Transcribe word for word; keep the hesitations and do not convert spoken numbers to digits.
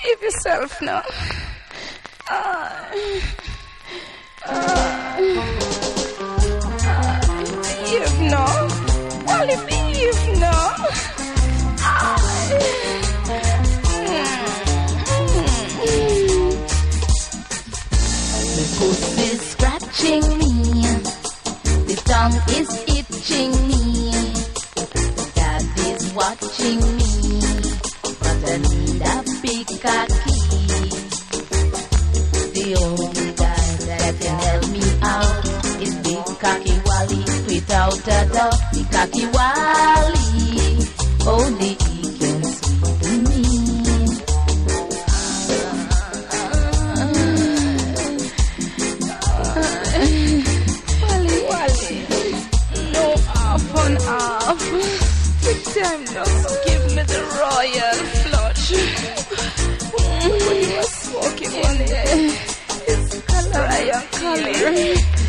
behave yourself now. Uh, uh, uh, behave now. Wally, behave now. Uh, The pussy scratching me, the tongue is itching me, the dad is watching me, but I need a big cocky. The only guy that can help me out is Big Cocky Wally, without a doubt. Big Cocky Wally, only he can sweeten me. Wally, Wally, no off on off. Big time, just give me the royal flush. When you were smoking one day, it's color, I am color.